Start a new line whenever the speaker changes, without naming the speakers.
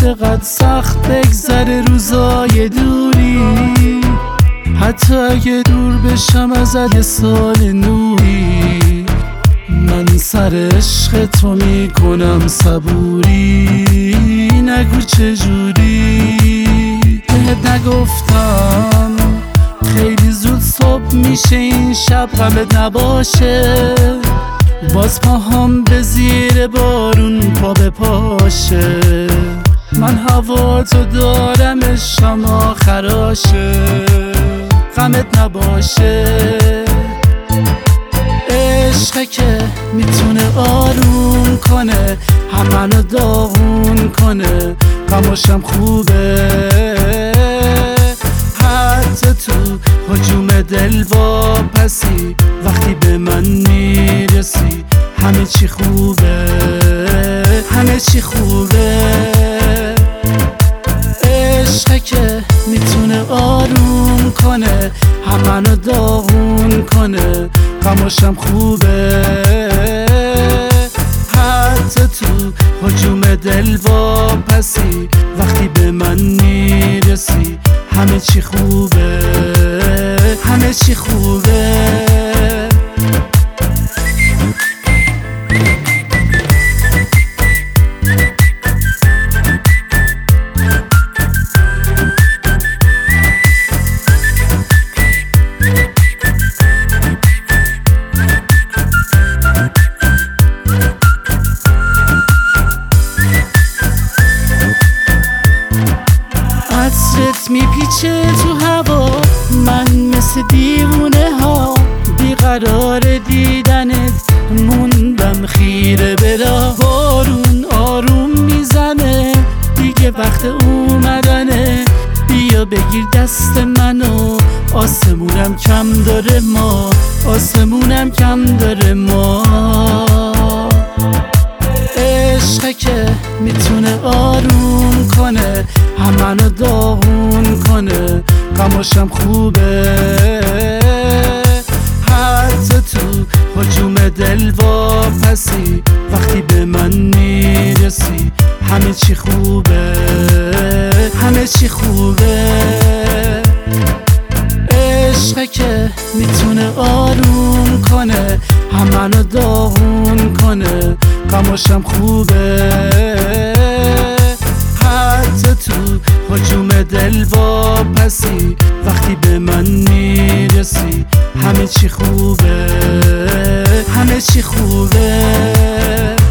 چقدر سخت بگذره روزای دوری، حتی اگه دور بشم ازت یه سال نوری. من سر عشق تو میکنم صبوری، نگو چجوری. بهت نگفتم خیلی زود صبح میشه این شب غمت نباشه، باز پاهم به زیر بارون پا به پاشه. من هوا تو دارم عشقم آخراشه، غمت نباشه. عشقه که میتونه آروم کنه، همه رو داغون کنه، غماشم خوبه. حتی تو هجوم دل واپسی، وقتی به من میرسی همه چی خوبه، همه چی خوبه. عشقه که میتونه آروم کنه، همه رو داغون کنه، غماشم خوبه. حتی تو هجوم دل واپسی، وقتی به من میرسی همه چی خوبه، همه چی خوبه. عطرت میپیچه تو هوا، من مثل دیوونه ها بیقرار دیدنت موندم خیره برا. بارون آروم میزنه دیگه وقت اومدنه، بیا بگیر دست منو، آسمونم کم داره ما، آسمونم کم داره ما. عشقه که میتونه آروم کنه، همه رو داغون کنه، غماشم خوبه. حتی تو هجوم دل واپسی، وقتی به من میرسی همه چی خوبه، همه چی خوبه. عشقه که میتونه آروم کنه، همه رو داغون کنه، غماشم خوبه. حتی تو هجوم دل واپسی، وقتی به من میرسی همه چی خوبه، همه چی خوبه.